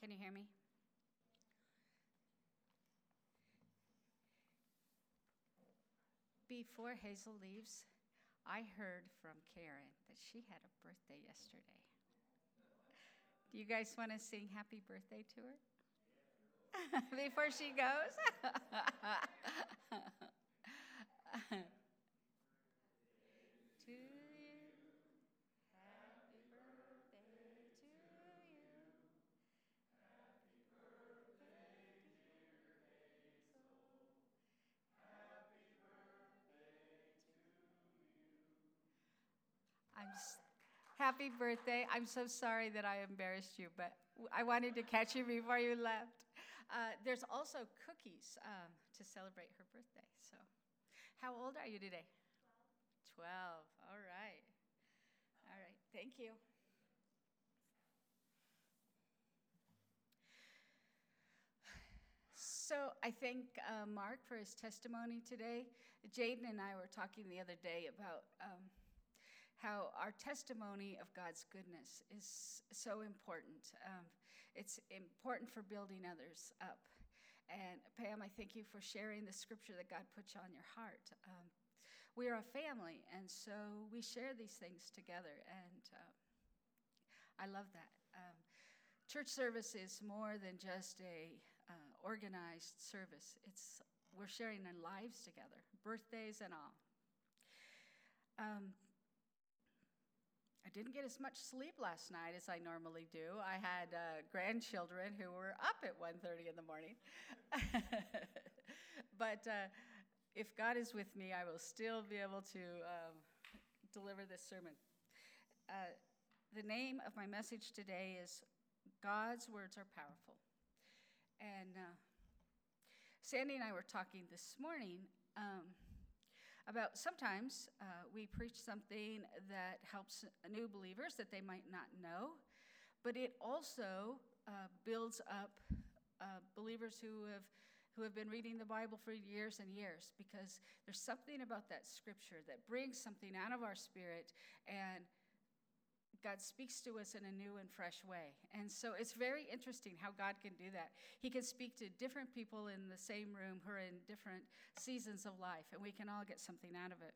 Can you hear me? Before Hazel leaves, I heard from Karen that she had a birthday yesterday. Do you guys want to sing happy birthday to her? Before she goes? To you, happy birthday to you. Happy birthday, dear Hazel. Happy birthday to you. Happy birthday. I'm so sorry that I embarrassed you, but I wanted to catch you before you left. There's also cookies to celebrate her birthday. So, how old are you today? 12. All right. All right. Thank you. So I thank Mark for his testimony today. Jaden and I were talking the other day about how our testimony of God's goodness is so important. It's important for building others up. And Pam, I thank you for sharing the scripture that God put on your heart. We are a family, and so we share these things together, and I love that. Church service is more than just a organized service. We're sharing our lives together, birthdays and all. I didn't get as much sleep last night as I normally do. I had grandchildren who were up at 1:30 in the morning. But if God is with me, I will still be able to deliver this sermon. The name of my message today is God's Words Are Powerful. And Sandy and I were talking this morning about sometimes we preach something that helps new believers that they might not know, but it also builds up believers who have been reading the Bible for years and years, because there's something about that scripture that brings something out of our spirit, and God speaks to us in a new and fresh way. And so it's very interesting how God can do that. He can speak to different people in the same room who are in different seasons of life, and we can all get something out of it.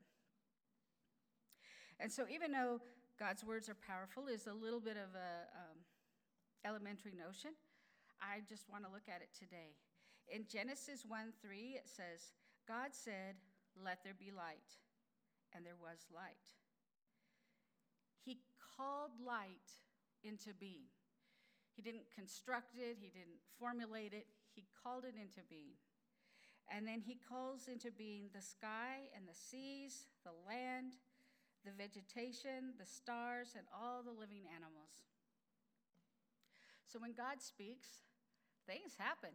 And so even though God's words are powerful is a little bit of a elementary notion, I just want to look at it today. In Genesis 1:3, it says, God said, "Let there be light," and there was light. He called light into being. He didn't construct it. He didn't formulate it. He called it into being. And then he calls into being the sky and the seas, the land, the vegetation, the stars, and all the living animals. So when God speaks, things happen.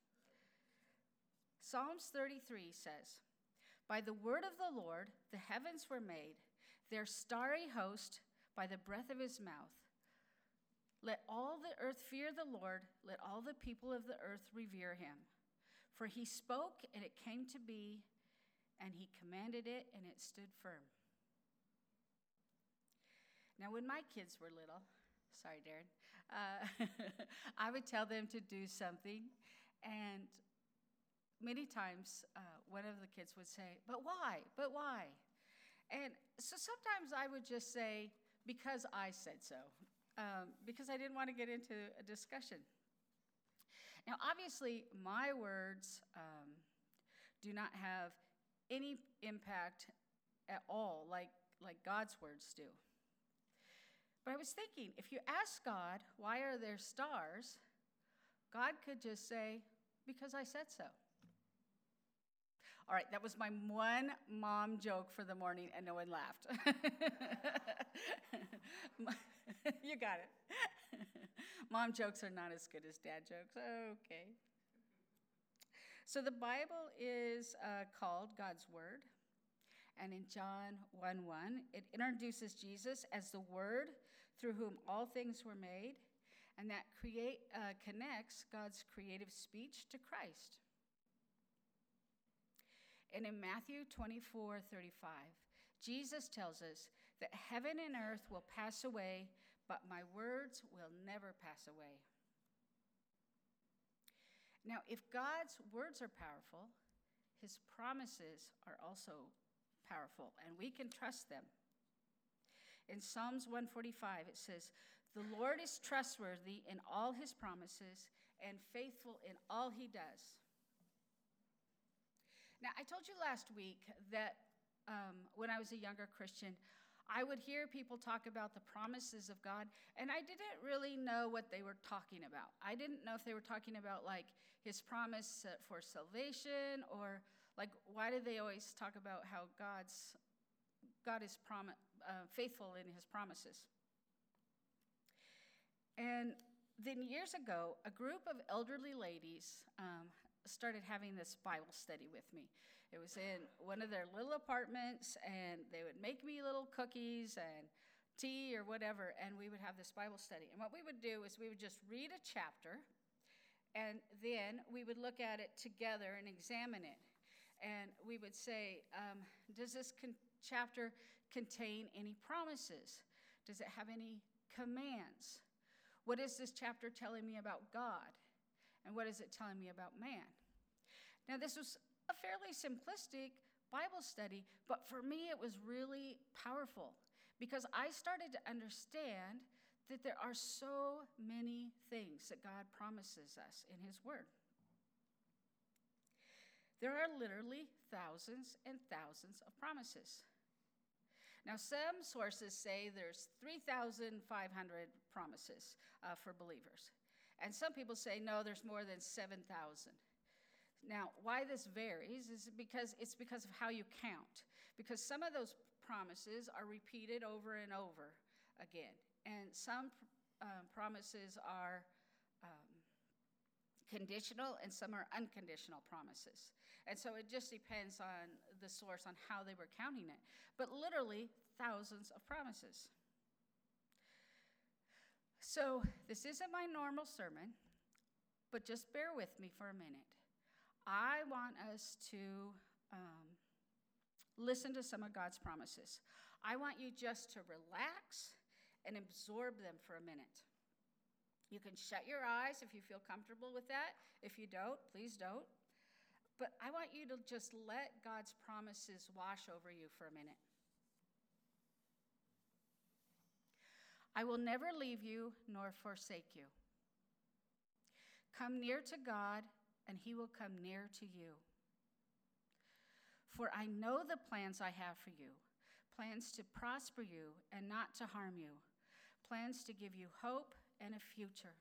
Psalms 33 says, "By the word of the Lord, the heavens were made, their starry host by the breath of his mouth. Let all the earth fear the Lord. Let all the people of the earth revere him. For he spoke, and it came to be, and he commanded it, and it stood firm." Now, when my kids were little, sorry, Darren, I would tell them to do something, and many times one of the kids would say, "But why? But why?" And so sometimes I would just say, "Because I said so," because I didn't want to get into a discussion. Now, obviously, my words do not have any impact at all like God's words do. But I was thinking, if you ask God, "Why are there stars?" God could just say, "Because I said so." All right, that was my one mom joke for the morning, and no one laughed. You got it. Mom jokes are not as good as dad jokes. Okay. So the Bible is called God's Word. And in John 1:1, it introduces Jesus as the Word through whom all things were made, and that connects God's creative speech to Christ. And in Matthew 24:35, Jesus tells us that heaven and earth will pass away, but my words will never pass away. Now, if God's words are powerful, his promises are also powerful, and we can trust them. In Psalms 145, it says, "The Lord is trustworthy in all his promises and faithful in all he does." Now, I told you last week that when I was a younger Christian, I would hear people talk about the promises of God, and I didn't really know what they were talking about. I didn't know if they were talking about, like, his promise for salvation, or, like, why do they always talk about how God is faithful in his promises? And then years ago, a group of elderly ladies started having this Bible study with me. It was in one of their little apartments, and they would make me little cookies and tea or whatever, and we would have this Bible study. And what we would do is we would just read a chapter, and then we would look at it together and examine it. And we would say, does this chapter contain any promises? Does it have any commands? What is this chapter telling me about God? And what is it telling me about man? Now, this was a fairly simplistic Bible study, but for me it was really powerful because I started to understand that there are so many things that God promises us in his word. There are literally thousands and thousands of promises. Now, some sources say there's 3,500 promises for believers. And some people say, no, there's more than 7,000. Now, why this varies is because of how you count. Because some of those promises are repeated over and over again. And some promises are conditional, and some are unconditional promises. And so it just depends on the source, on how they were counting it. But literally, thousands of promises. So this isn't my normal sermon, but just bear with me for a minute. I want us to listen to some of God's promises. I want you just to relax and absorb them for a minute. You can shut your eyes if you feel comfortable with that. If you don't, please don't. But I want you to just let God's promises wash over you for a minute. I will never leave you nor forsake you. Come near to God, and he will come near to you. For I know the plans I have for you, plans to prosper you and not to harm you, plans to give you hope and a future.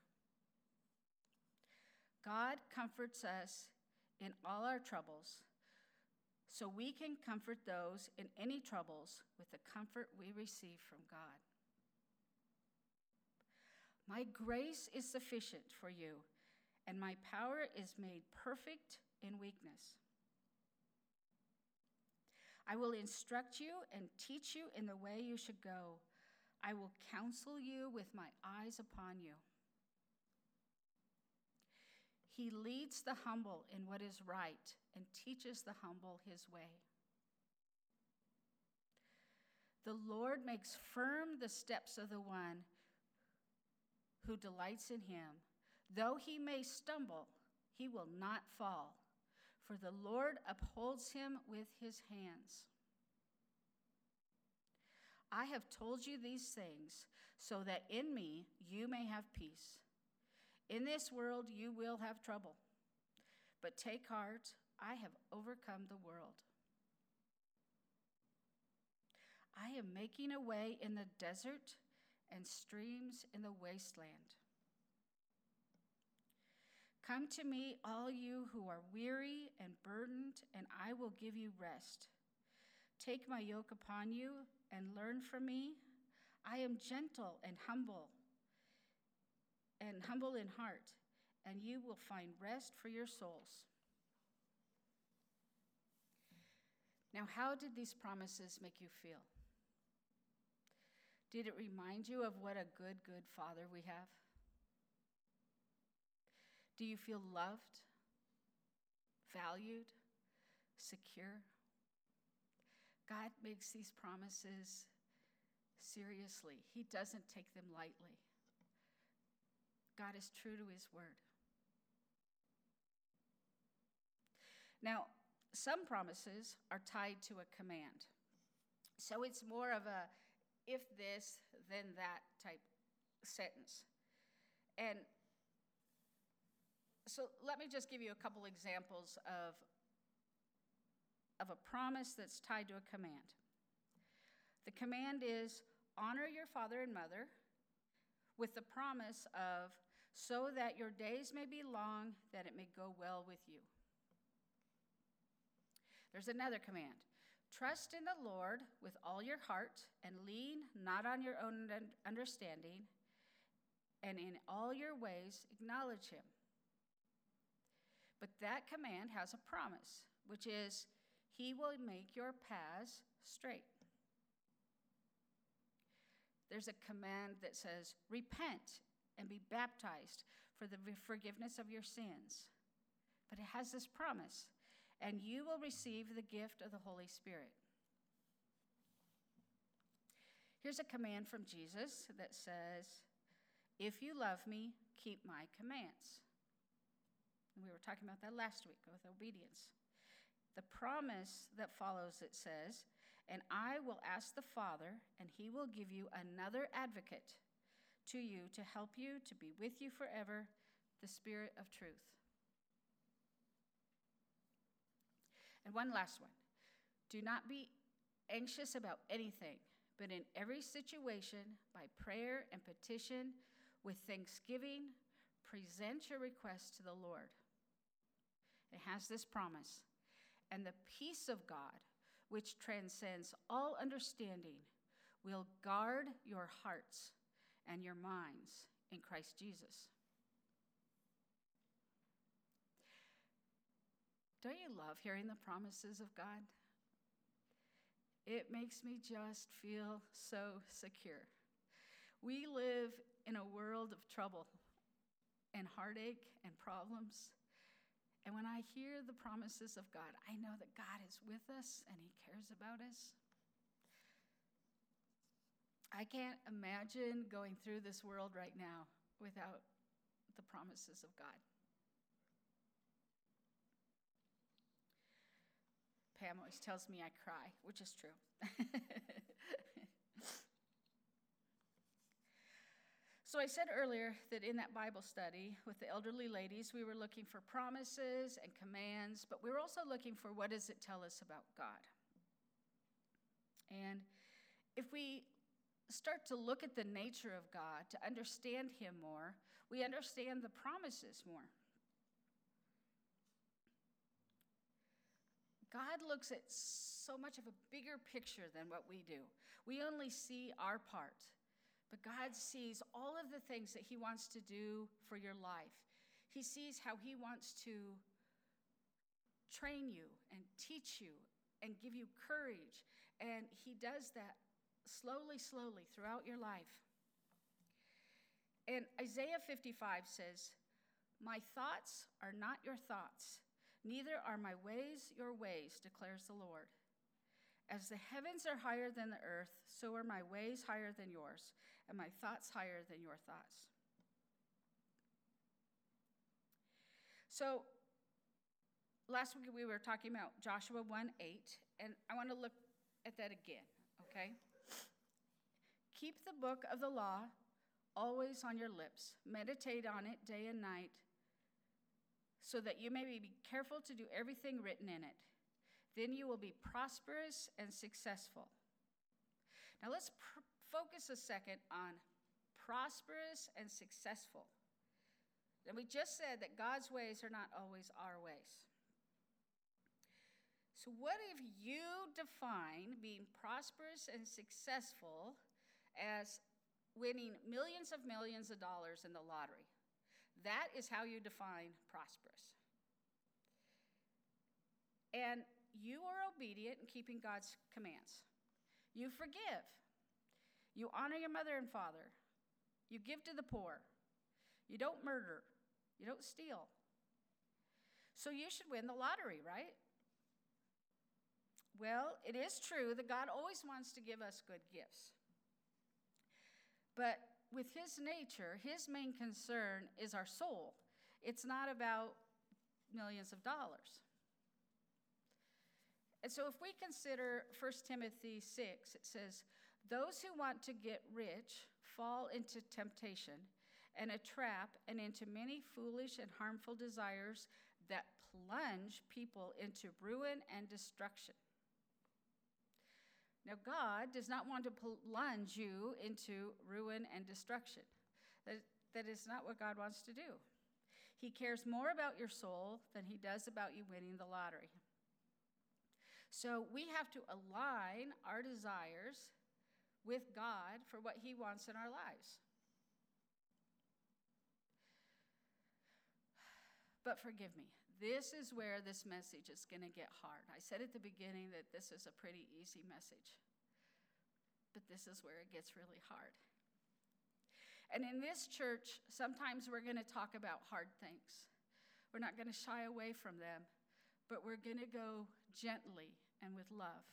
God comforts us in all our troubles, so we can comfort those in any troubles with the comfort we receive from God. My grace is sufficient for you, and my power is made perfect in weakness. I will instruct you and teach you in the way you should go. I will counsel you with my eyes upon you. He leads the humble in what is right and teaches the humble his way. The Lord makes firm the steps of the one who delights in him. Though he may stumble, he will not fall, for the Lord upholds him with his hands. I have told you these things so that in me you may have peace. In this world you will have trouble, but take heart, I have overcome the world. I am making a way in the desert and streams in the wasteland. Come to me, all you who are weary and burdened, and I will give you rest. Take my yoke upon you and learn from me. I am gentle and humble in heart, and you will find rest for your souls. Now, how did these promises make you feel? Did it remind you of what a good, good Father we have? Do you feel loved, valued, secure? God makes these promises seriously. He doesn't take them lightly. God is true to his word. Now, some promises are tied to a command. So it's more of a if this, then that type sentence. And so let me just give you a couple examples of a promise that's tied to a command. The command is, honor your father and mother, with the promise of, so that your days may be long, that it may go well with you. There's another command. Trust in the Lord with all your heart and lean not on your own understanding, and in all your ways acknowledge him. But that command has a promise, which is, he will make your paths straight. There's a command that says, repent and be baptized for the forgiveness of your sins. But it has this promise, and you will receive the gift of the Holy Spirit. Here's a command from Jesus that says, if you love me, keep my commands. And we were talking about that last week with obedience. The promise that follows, it says, and I will ask the Father, and he will give you another advocate to you to help you, to be with you forever, the Spirit of truth. And one last one. Do not be anxious about anything, but in every situation, by prayer and petition, with thanksgiving, present your requests to the Lord. It has this promise. And the peace of God, which transcends all understanding, will guard your hearts and your minds in Christ Jesus. Don't you love hearing the promises of God? It makes me just feel so secure. We live in a world of trouble and heartache and problems. And when I hear the promises of God, I know that God is with us and he cares about us. I can't imagine going through this world right now without the promises of God. Pam always tells me I cry, which is true. So I said earlier that in that Bible study with the elderly ladies, we were looking for promises and commands, but we were also looking for what does it tell us about God. And if we start to look at the nature of God, to understand him more, we understand the promises more. God looks at so much of a bigger picture than what we do. We only see our part. But God sees all of the things that he wants to do for your life. He sees how he wants to train you and teach you and give you courage. And he does that slowly throughout your life. And Isaiah 55 says, my thoughts are not your thoughts, neither are my ways your ways, declares the Lord. As the heavens are higher than the earth, so are my ways higher than yours, and my thoughts higher than your thoughts. So last week we were talking about Joshua 1:8, and I want to look at that again, okay? Keep the book of the law always on your lips. Meditate on it day and night, so that you may be careful to do everything written in it. Then you will be prosperous and successful. Now let's focus a second on prosperous and successful. And we just said that God's ways are not always our ways. So what if you define being prosperous and successful as winning millions of dollars in the lottery? That is how you define prosperous. And you are obedient in keeping God's commands. You forgive. You honor your mother and father. You give to the poor. You don't murder. You don't steal. So you should win the lottery, right? Well, it is true that God always wants to give us good gifts. But with his nature, his main concern is our soul. It's not about millions of dollars. And so if we consider 1 Timothy 6, it says, "Those who want to get rich fall into temptation and a trap and into many foolish and harmful desires that plunge people into ruin and destruction." Now, God does not want to plunge you into ruin and destruction. That is not what God wants to do. He cares more about your soul than he does about you winning the lottery. So we have to align our desires with God for what he wants in our lives. But forgive me, this is where this message is going to get hard. I said at the beginning that this is a pretty easy message, but this is where it gets really hard. And in this church, sometimes we're going to talk about hard things. We're not going to shy away from them, but we're going to go gently and with love.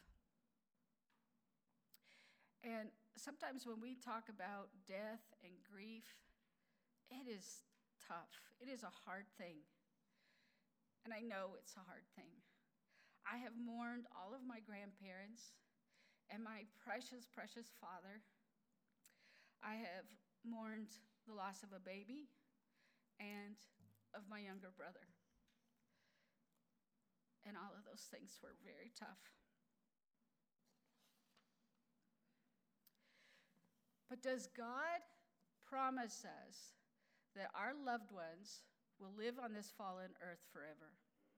And sometimes when we talk about death and grief, it is tough. It is a hard thing. And I know it's a hard thing. I have mourned all of my grandparents and my precious, precious father. I have mourned the loss of a baby and of my younger brother. And all of those things were very tough. But does God promise us that our loved ones will live on this fallen earth forever?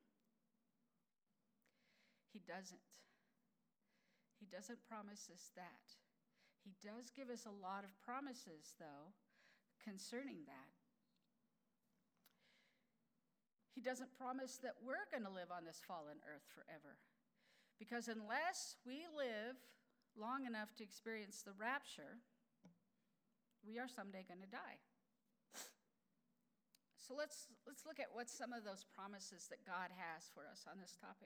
He doesn't. He doesn't promise us that. He does give us a lot of promises, though, concerning that. He doesn't promise that we're going to live on this fallen earth forever. Because unless we live long enough to experience the rapture, we are someday going to die. So let's look at what some of those promises that God has for us on this topic.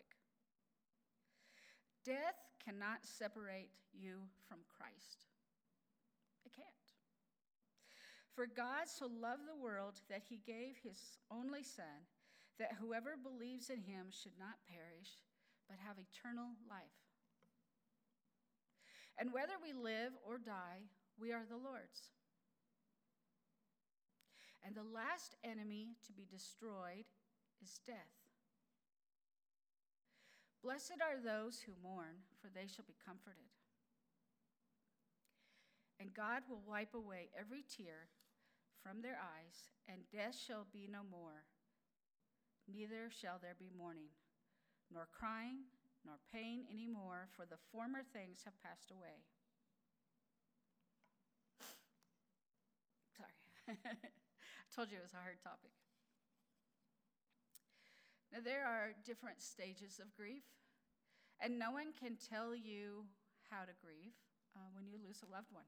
Death cannot separate you from Christ. It can't. For God so loved the world that he gave his only Son, that whoever believes in him should not perish, but have eternal life. And whether we live or die, we are the Lord's. And the last enemy to be destroyed is death. Blessed are those who mourn, for they shall be comforted. And God will wipe away every tear from their eyes, and death shall be no more. Neither shall there be mourning, nor crying, nor pain any more, for the former things have passed away. Sorry. I told you it was a hard topic. Now, there are different stages of grief, and no one can tell you how to grieve when you lose a loved one.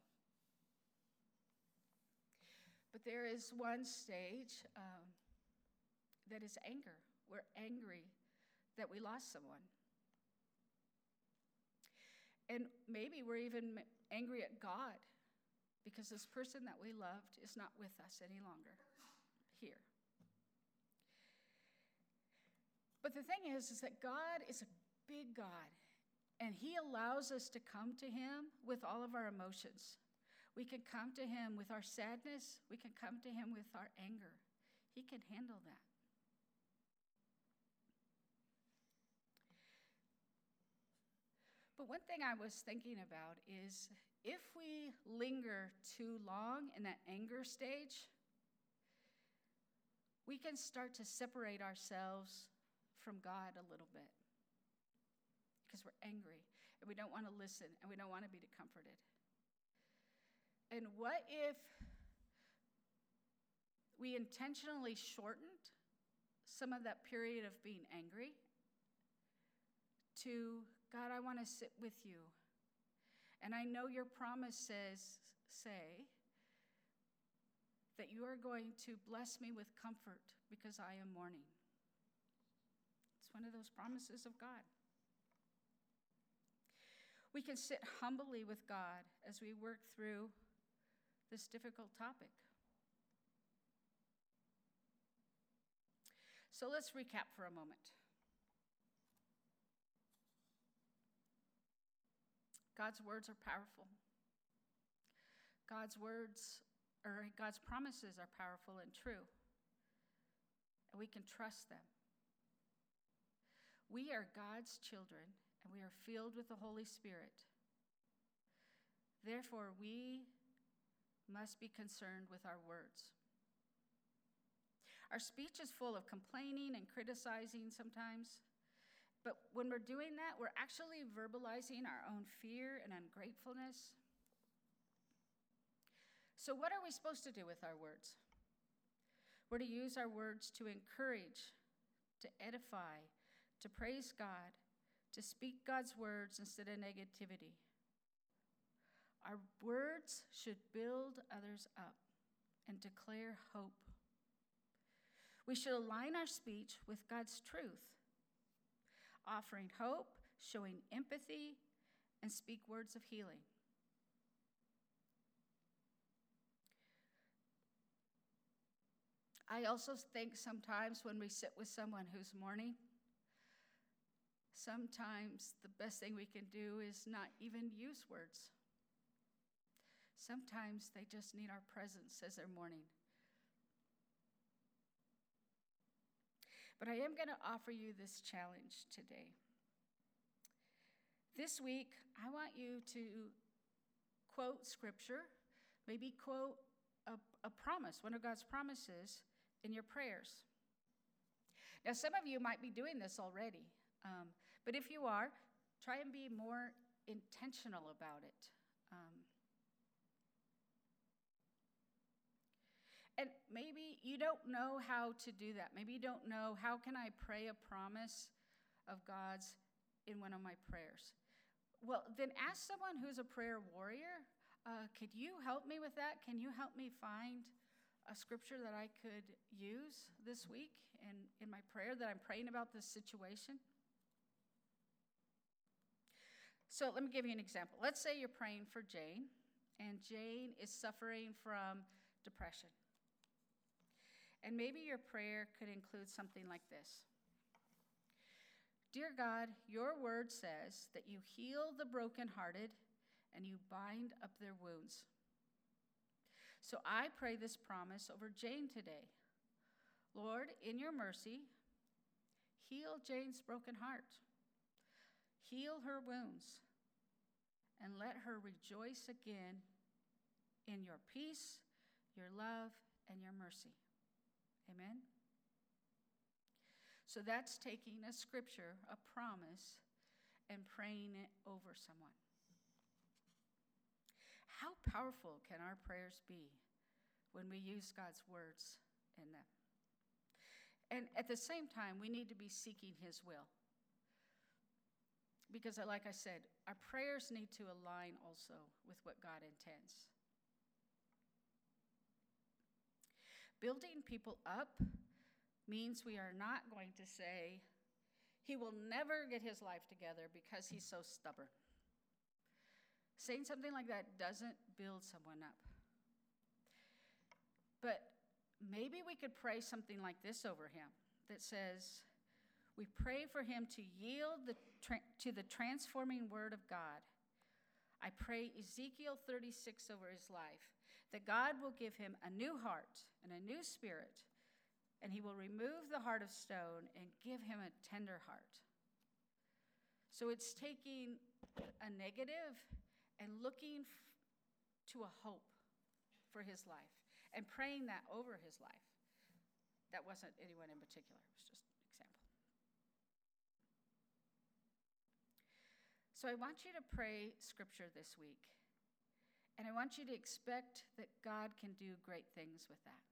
But there is one stage that is anger. We're angry that we lost someone. And maybe we're even angry at God because this person that we loved is not with us any longer here. But the thing is that God is a big God, and he allows us to come to him with all of our emotions. We can come to him with our sadness. We can come to him with our anger. He can handle that. But one thing I was thinking about is if we linger too long in that anger stage, we can start to separate ourselves from God a little bit because we're angry and we don't want to listen and we don't want to be comforted. And what if we intentionally shortened some of that period of being angry to, God, I want to sit with you. And I know your promises say that you are going to bless me with comfort because I am mourning. It's one of those promises of God. We can sit humbly with God as we work through this difficult topic. So let's recap for a moment. God's words are powerful. God's promises are powerful and true, and we can trust them. We are God's children, and we are filled with the Holy Spirit. Therefore, we must be concerned with our words. Our speech is full of complaining and criticizing sometimes, but when we're doing that, we're actually verbalizing our own fear and ungratefulness. So what are we supposed to do with our words? We're to use our words to encourage, to edify, to praise God, to speak God's words instead of negativity. Our words should build others up and declare hope. We should align our speech with God's truth, offering hope, showing empathy, and speak words of healing. I also think sometimes when we sit with someone who's mourning, sometimes the best thing we can do is not even use words. Sometimes they just need our presence as they're mourning. But I am going to offer you this challenge today. This week, I want you to quote scripture, maybe quote a promise, one of God's promises, in your prayers. Now, some of you might be doing this already, but if you are, try and be more intentional about it. And maybe you don't know how to do that. Maybe you don't know, how can I pray a promise of God's in one of my prayers? Well, then ask someone who's a prayer warrior, could you help me with that? Can you help me find a scripture that I could use this week in my prayer that I'm praying about this situation? So let me give you an example. Let's say you're praying for Jane, and Jane is suffering from depression. And maybe your prayer could include something like this. Dear God, your word says that you heal the brokenhearted and you bind up their wounds. So I pray this promise over Jane today. Lord, in your mercy, heal Jane's broken heart. Heal her wounds and let her rejoice again in your peace, your love, and your mercy. Amen? So that's taking a scripture, a promise, and praying it over someone. How powerful can our prayers be when we use God's words in them? And at the same time, we need to be seeking his will. Because like I said, our prayers need to align also with what God intends. Building people up means we are not going to say, he will never get his life together because he's so stubborn. Saying something like that doesn't build someone up. But maybe we could pray something like this over him that says, we pray for him to yield to the transforming word of God. I pray Ezekiel 36 over his life, that God will give him a new heart and a new spirit, and he will remove the heart of stone and give him a tender heart. So it's taking a negative and looking to a hope for his life and praying that over his life. That wasn't anyone in particular. It was just an example. So I want you to pray scripture this week. And I want you to expect that God can do great things with that.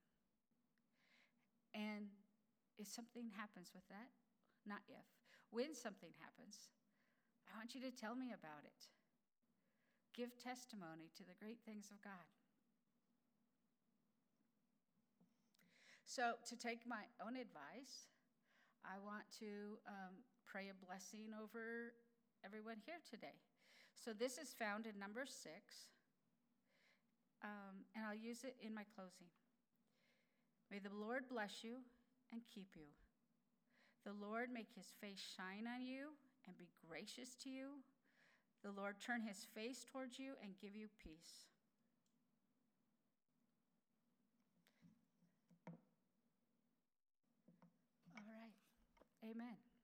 And if something happens with that, not if, when something happens, I want you to tell me about it. Give testimony to the great things of God. So to take my own advice, I want to pray a blessing over everyone here today. So this is found in number 6, and I'll use it in my closing. May the Lord bless you and keep you. The Lord make his face shine on you and be gracious to you. The Lord turn his face towards you and give you peace. All right. Amen.